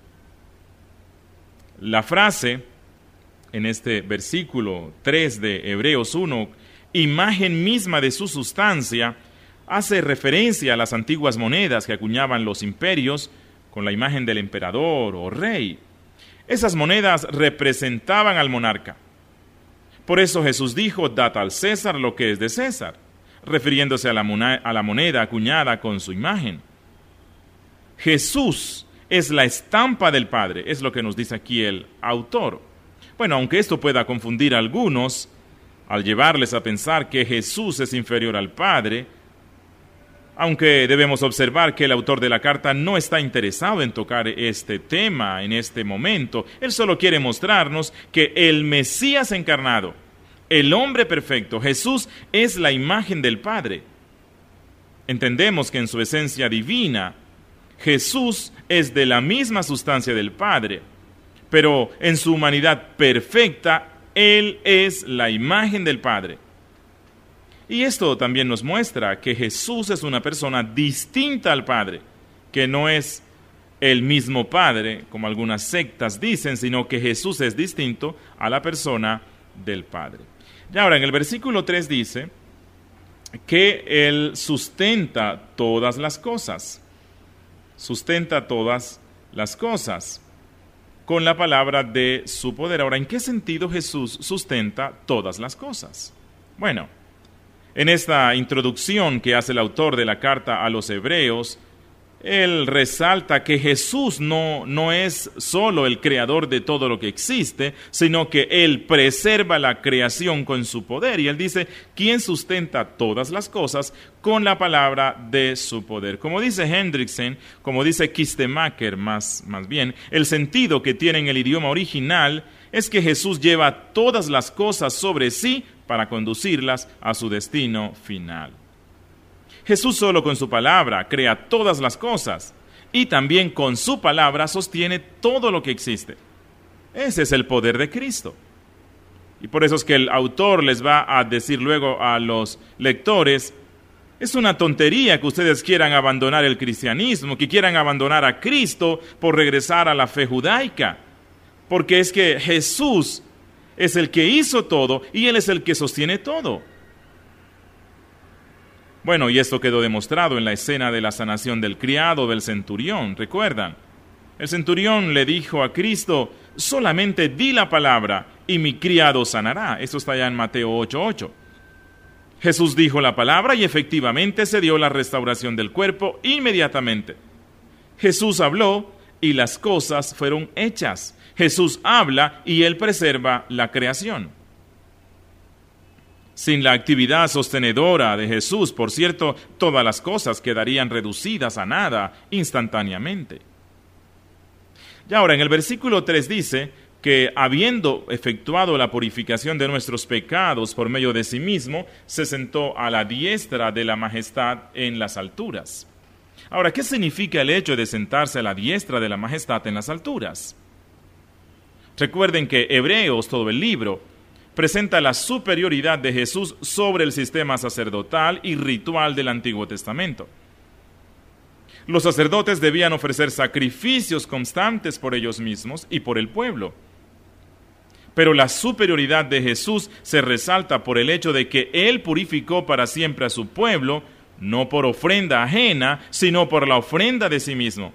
A: La frase en este versículo 3 de Hebreos 1, imagen misma de su sustancia, hace referencia a las antiguas monedas que acuñaban los imperios con la imagen del emperador o rey. Esas monedas representaban al monarca. Por eso Jesús dijo: dad al César lo que es de César, refiriéndose a la moneda acuñada con su imagen. Jesús es la estampa del Padre, es lo que nos dice aquí el autor. Bueno, aunque esto pueda confundir a algunos, al llevarles a pensar que Jesús es inferior al Padre, aunque debemos observar que el autor de la carta no está interesado en tocar este tema en este momento. Él solo quiere mostrarnos que el Mesías encarnado, el hombre perfecto, Jesús, es la imagen del Padre. Entendemos que en su esencia divina, Jesús es de la misma sustancia del Padre, pero en su humanidad perfecta, Él es la imagen del Padre. Y esto también nos muestra que Jesús es una persona distinta al Padre, que no es el mismo Padre, como algunas sectas dicen, sino que Jesús es distinto a la persona del Padre. Y ahora en el versículo 3 dice que Él sustenta todas las cosas. Sustenta todas las cosas con la palabra de su poder. Ahora, ¿en qué sentido Jesús sustenta todas las cosas? Bueno, en esta introducción que hace el autor de la carta a los Hebreos, él resalta que Jesús no es solo el creador de todo lo que existe, sino que Él preserva la creación con su poder. Y Él dice: ¿quién sustenta todas las cosas con la palabra de su poder? Como dice Hendrickson, como dice Kistemaker más bien, el sentido que tiene en el idioma original es que Jesús lleva todas las cosas sobre sí para conducirlas a su destino final. Jesús solo con su palabra crea todas las cosas y también con su palabra sostiene todo lo que existe. Ese es el poder de Cristo. Y por eso es que el autor les va a decir luego a los lectores: es una tontería que ustedes quieran abandonar el cristianismo, que quieran abandonar a Cristo por regresar a la fe judaica, porque es que Jesús es el que hizo todo y Él es el que sostiene todo. Bueno, y esto quedó demostrado en la escena de la sanación del criado del centurión, ¿recuerdan? El centurión le dijo a Cristo: solamente di la palabra y mi criado sanará. Esto está ya en Mateo 8:8. Jesús dijo la palabra y efectivamente se dio la restauración del cuerpo inmediatamente. Jesús habló y las cosas fueron hechas. Jesús habla y Él preserva la creación. Sin la actividad sostenedora de Jesús, por cierto, todas las cosas quedarían reducidas a nada instantáneamente. Y ahora en el versículo 3 dice que habiendo efectuado la purificación de nuestros pecados por medio de sí mismo, se sentó a la diestra de la majestad en las alturas. Ahora, ¿qué significa el hecho de sentarse a la diestra de la majestad en las alturas? Recuerden que Hebreos, todo el libro, presenta la superioridad de Jesús sobre el sistema sacerdotal y ritual del Antiguo Testamento. Los sacerdotes debían ofrecer sacrificios constantes por ellos mismos y por el pueblo. Pero la superioridad de Jesús se resalta por el hecho de que Él purificó para siempre a su pueblo, no por ofrenda ajena, sino por la ofrenda de sí mismo.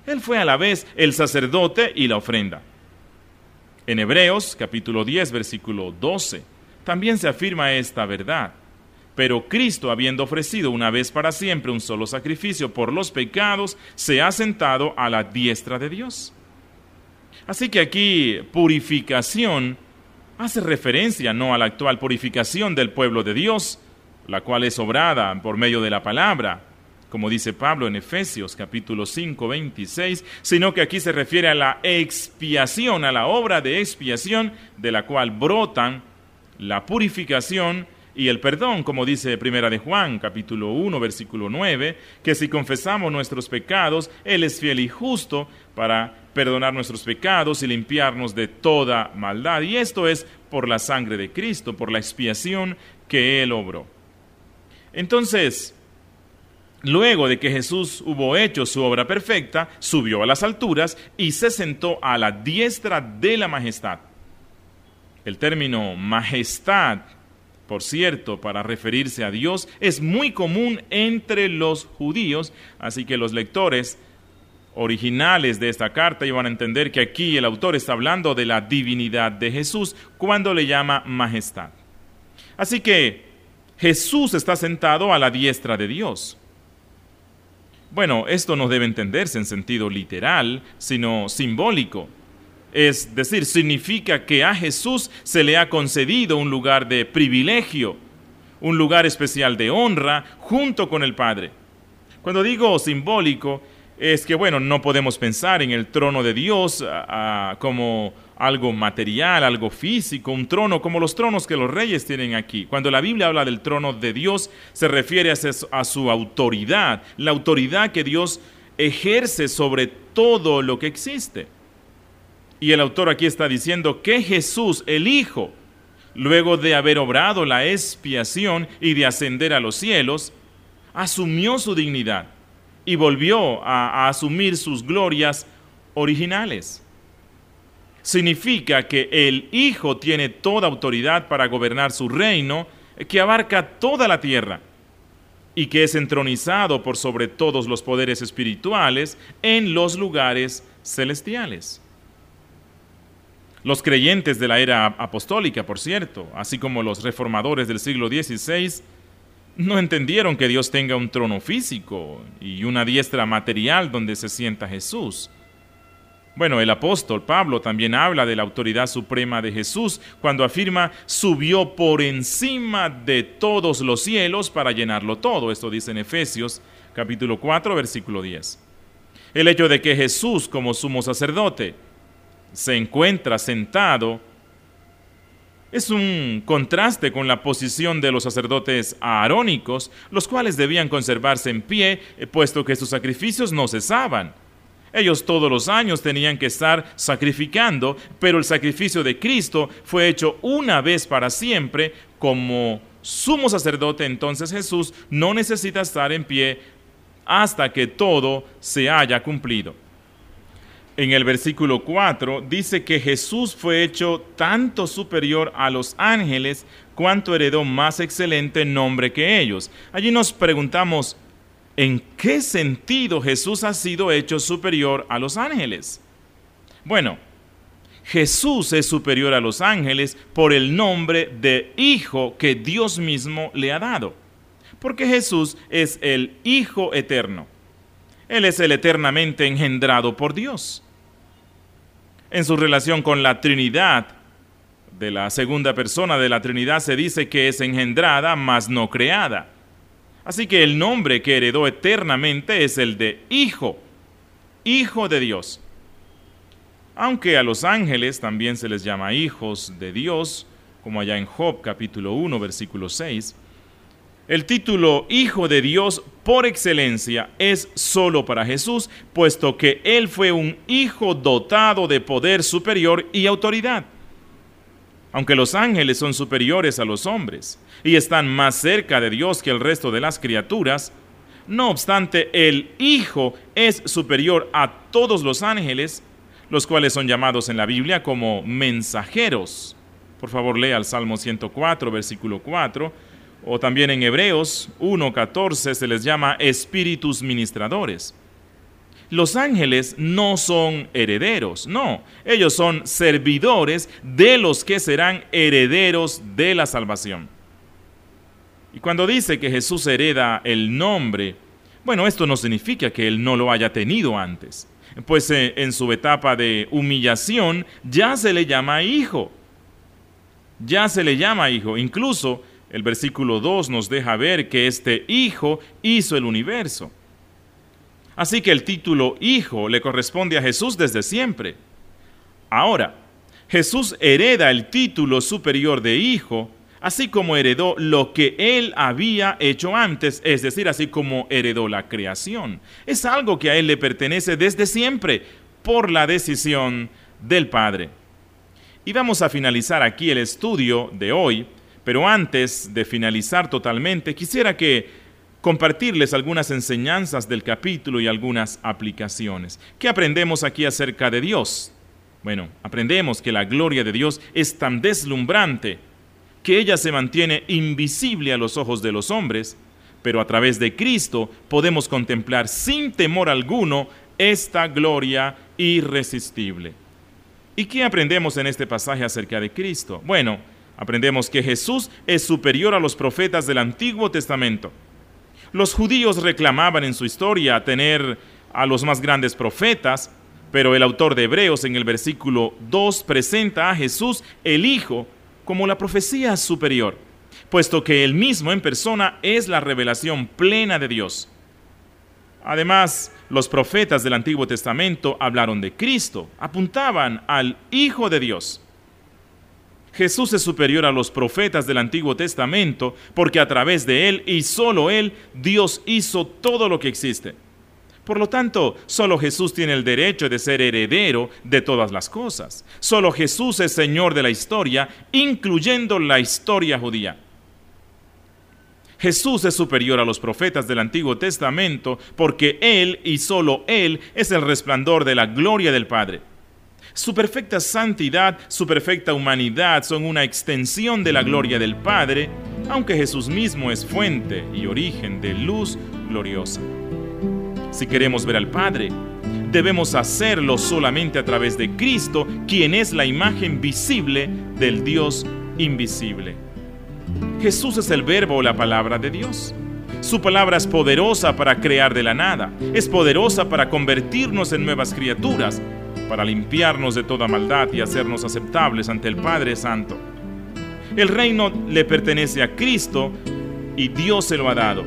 A: Él fue a la vez el sacerdote y la ofrenda. En Hebreos capítulo 10, versículo 12, también se afirma esta verdad. Pero Cristo, habiendo ofrecido una vez para siempre un solo sacrificio por los pecados, se ha sentado a la diestra de Dios. Así que aquí purificación hace referencia no a la actual purificación del pueblo de Dios, la cual es obrada por medio de la palabra, como dice Pablo en Efesios capítulo 5, 26, sino que aquí se refiere a la expiación, a la obra de expiación, de la cual brotan la purificación y el perdón, como dice Primera de Juan, capítulo 1, versículo 9, que si confesamos nuestros pecados, Él es fiel y justo para perdonar nuestros pecados y limpiarnos de toda maldad. Y esto es por la sangre de Cristo, por la expiación que Él obró. Entonces, luego de que Jesús hubo hecho su obra perfecta, subió a las alturas y se sentó a la diestra de la majestad. El término majestad, por cierto, para referirse a Dios, es muy común entre los judíos, así que los lectores originales de esta carta iban a entender que aquí el autor está hablando de la divinidad de Jesús cuando le llama majestad. Así que Jesús está sentado a la diestra de Dios. Bueno, esto no debe entenderse en sentido literal, sino simbólico. Es decir, significa que a Jesús se le ha concedido un lugar de privilegio, un lugar especial de honra junto con el Padre. Cuando digo simbólico, es que, bueno, no podemos pensar en el trono de Dios como algo material, algo físico, un trono como los tronos que los reyes tienen aquí. Cuando la Biblia habla del trono de Dios, se refiere a su autoridad, la autoridad que Dios ejerce sobre todo lo que existe. Y el autor aquí está diciendo que Jesús, el Hijo, luego de haber obrado la expiación y de ascender a los cielos, asumió su dignidad y volvió a asumir sus glorias originales. Significa que el Hijo tiene toda autoridad para gobernar su reino, que abarca toda la tierra, y que es entronizado por sobre todos los poderes espirituales en los lugares celestiales. Los creyentes de la era apostólica, por cierto, así como los reformadores del siglo XVI, no entendieron que Dios tenga un trono físico y una diestra material donde se sienta Jesús. Bueno, el apóstol Pablo también habla de la autoridad suprema de Jesús cuando afirma, subió por encima de todos los cielos para llenarlo todo. Esto dice en Efesios capítulo 4, versículo 10. El hecho de que Jesús, como sumo sacerdote, se encuentra sentado es un contraste con la posición de los sacerdotes aarónicos, los cuales debían conservarse en pie, puesto que sus sacrificios no cesaban. Ellos todos los años tenían que estar sacrificando, pero el sacrificio de Cristo fue hecho una vez para siempre. Como sumo sacerdote, entonces Jesús no necesita estar en pie hasta que todo se haya cumplido. En el versículo 4 dice que Jesús fue hecho tanto superior a los ángeles cuanto heredó más excelente nombre que ellos. Allí nos preguntamos, ¿en qué sentido Jesús ha sido hecho superior a los ángeles? Bueno, Jesús es superior a los ángeles por el nombre de Hijo que Dios mismo le ha dado, porque Jesús es el Hijo eterno. Él es el eternamente engendrado por Dios. En su relación con la Trinidad, de la segunda persona de la Trinidad, se dice que es engendrada, mas no creada. Así que el nombre que heredó eternamente es el de Hijo, Hijo de Dios. Aunque a los ángeles también se les llama hijos de Dios, como allá en Job capítulo 1, versículo 6, el título Hijo de Dios por excelencia es solo para Jesús, puesto que Él fue un hijo dotado de poder superior y autoridad. Aunque los ángeles son superiores a los hombres y están más cerca de Dios que el resto de las criaturas, no obstante, el Hijo es superior a todos los ángeles, los cuales son llamados en la Biblia como mensajeros. Por favor, lea el Salmo 104, versículo 4, o también en Hebreos 1:14 se les llama espíritus ministradores. Los ángeles no son herederos, no, ellos son servidores de los que serán herederos de la salvación. Y cuando dice que Jesús hereda el nombre, bueno, esto no significa que Él no lo haya tenido antes, pues en su etapa de humillación ya se le llama hijo. Ya se le llama hijo. Incluso el versículo 2 nos deja ver que este hijo hizo el universo. Así que el título hijo le corresponde a Jesús desde siempre. Ahora, Jesús hereda el título superior de hijo, así como heredó lo que Él había hecho antes, es decir, así como heredó la creación. Es algo que a Él le pertenece desde siempre, por la decisión del Padre. Y vamos a finalizar aquí el estudio de hoy, pero antes de finalizar totalmente, quisiera compartirles algunas enseñanzas del capítulo y algunas aplicaciones. ¿Qué aprendemos aquí acerca de Dios? Bueno, aprendemos que la gloria de Dios es tan deslumbrante que ella se mantiene invisible a los ojos de los hombres, pero a través de Cristo podemos contemplar sin temor alguno esta gloria irresistible. ¿Y qué aprendemos en este pasaje acerca de Cristo? Bueno, aprendemos que Jesús es superior a los profetas del Antiguo Testamento. Los judíos reclamaban en su historia tener a los más grandes profetas, pero el autor de Hebreos en el versículo 2 presenta a Jesús, el Hijo, como la profecía superior, puesto que Él mismo en persona es la revelación plena de Dios. Además, los profetas del Antiguo Testamento hablaron de Cristo, apuntaban al Hijo de Dios. Jesús es superior a los profetas del Antiguo Testamento porque a través de Él y solo Él, Dios hizo todo lo que existe. Por lo tanto, solo Jesús tiene el derecho de ser heredero de todas las cosas. Solo Jesús es Señor de la historia, incluyendo la historia judía. Jesús es superior a los profetas del Antiguo Testamento porque Él y solo Él es el resplandor de la gloria del Padre. Su perfecta santidad, su perfecta humanidad son una extensión de la gloria del Padre, aunque Jesús mismo es fuente y origen de luz gloriosa. Si queremos ver al Padre, debemos hacerlo solamente a través de Cristo, quien es la imagen visible del Dios invisible. Jesús es el verbo o la palabra de Dios. Su palabra es poderosa para crear de la nada, es poderosa para convertirnos en nuevas criaturas, para limpiarnos de toda maldad y hacernos aceptables ante el Padre Santo. El reino le pertenece a Cristo y Dios se lo ha dado.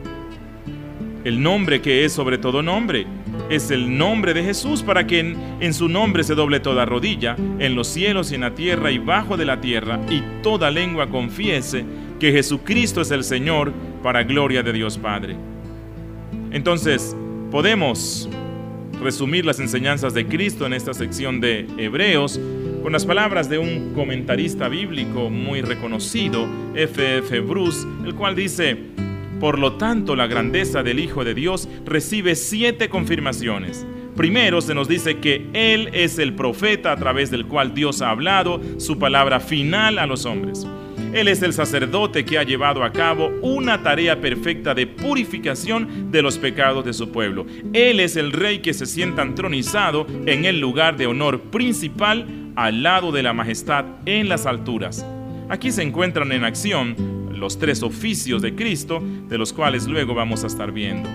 A: El nombre que es sobre todo nombre es el nombre de Jesús, para que en su nombre se doble toda rodilla, en los cielos y en la tierra y bajo de la tierra, y toda lengua confiese que Jesucristo es el Señor, para gloria de Dios Padre. Entonces, podemos resumir las enseñanzas de Cristo en esta sección de Hebreos con las palabras de un comentarista bíblico muy reconocido, F.F. Bruce, el cual dice: por lo tanto, la grandeza del Hijo de Dios recibe 7 confirmaciones. Primero, se nos dice que Él es el profeta a través del cual Dios ha hablado su palabra final a los hombres. Él es el sacerdote que ha llevado a cabo una tarea perfecta de purificación de los pecados de su pueblo. Él es el Rey que se sienta entronizado en el lugar de honor principal al lado de la majestad en las alturas. Aquí se encuentran en acción los 3 oficios de Cristo, de los cuales luego vamos a estar viendo.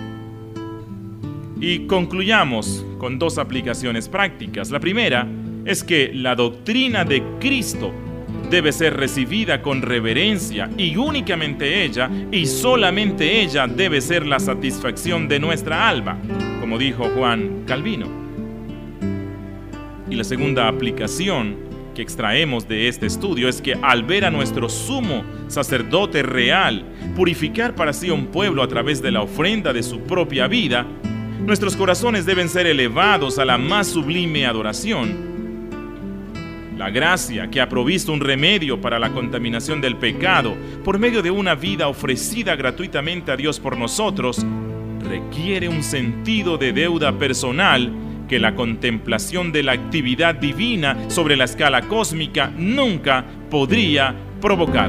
A: Y concluyamos con 2 aplicaciones prácticas. La primera es que la doctrina de Cristo debe ser recibida con reverencia, y únicamente ella, y solamente ella, debe ser la satisfacción de nuestra alma, como dijo Juan Calvino. Y la segunda aplicación que extraemos de este estudio es que al ver a nuestro sumo sacerdote real purificar para sí un pueblo a través de la ofrenda de su propia vida, nuestros corazones deben ser elevados a la más sublime adoración. La gracia que ha provisto un remedio para la contaminación del pecado por medio de una vida ofrecida gratuitamente a Dios por nosotros requiere un sentido de deuda personal que la contemplación de la actividad divina sobre la escala cósmica nunca podría provocar.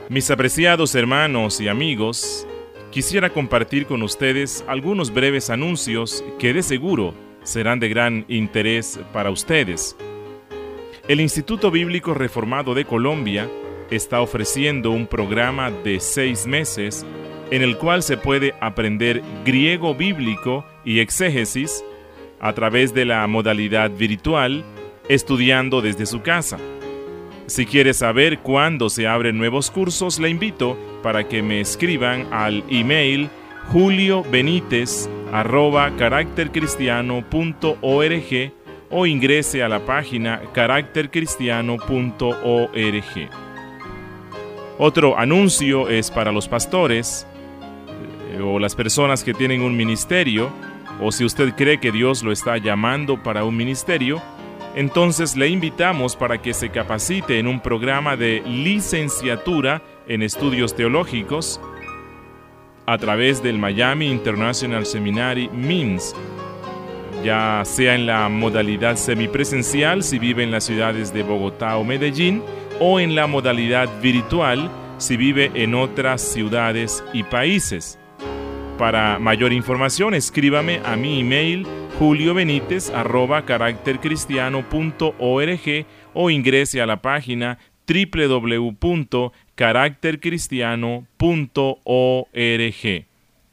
A: Mis apreciados hermanos y amigos, quisiera compartir con ustedes algunos breves anuncios que de seguro serán de gran interés para ustedes. El Instituto Bíblico Reformado de Colombia está ofreciendo un programa de 6 meses en el cual se puede aprender griego bíblico y exégesis a través de la modalidad virtual, estudiando desde su casa. Si quiere saber cuándo se abren nuevos cursos, le invito para que me escriban al email juliobenitez@caractercristiano.org o ingrese a la página caractercristiano.org. Otro anuncio es para los pastores o las personas que tienen un ministerio, o si usted cree que Dios lo está llamando para un ministerio, entonces le invitamos para que se capacite en un programa de licenciatura en estudios teológicos a través del Miami International Seminary MINS, ya sea en la modalidad semipresencial si vive en las ciudades de Bogotá o Medellín, o en la modalidad virtual si vive en otras ciudades y países. Para mayor información, escríbame a mi email juliobenitez@caractercristiano.org o ingrese a la página www.caractercristiano.org.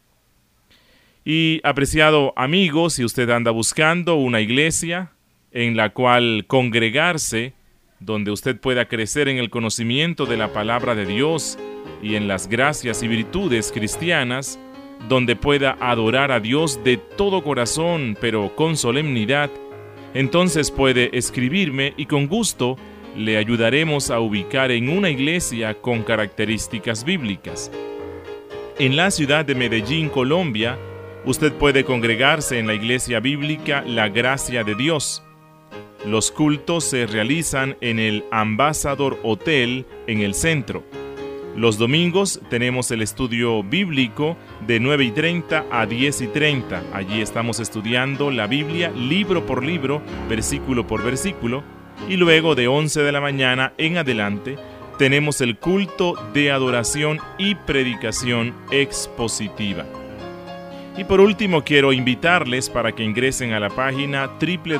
A: Y apreciado amigo, si usted anda buscando una iglesia en la cual congregarse, donde usted pueda crecer en el conocimiento de la palabra de Dios y en las gracias y virtudes cristianas, donde pueda adorar a Dios de todo corazón, pero con solemnidad, entonces puede escribirme y con gusto le ayudaremos a ubicar en una iglesia con características bíblicas. En la ciudad de Medellín, Colombia, usted puede congregarse en la iglesia bíblica La Gracia de Dios. Los cultos se realizan en el Ambassador Hotel en el centro. Los domingos tenemos el estudio bíblico de 9:30 a 10:30. Allí estamos estudiando la Biblia libro por libro, versículo por versículo. Y luego de 11 de la mañana en adelante tenemos el culto de adoración y predicación expositiva. Y por último quiero invitarles para que ingresen a la página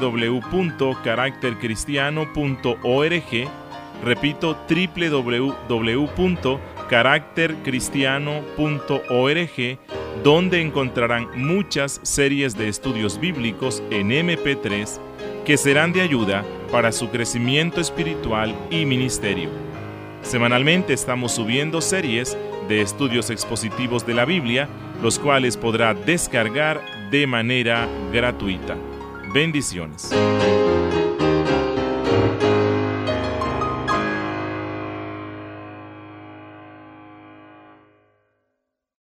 A: www.caractercristiano.org. Repito, www.caractercristiano.org, donde encontrarán muchas series de estudios bíblicos en MP3 que serán de ayuda para su crecimiento espiritual y ministerio. Semanalmente estamos subiendo series de estudios expositivos de la Biblia, los cuales podrá descargar de manera gratuita. Bendiciones.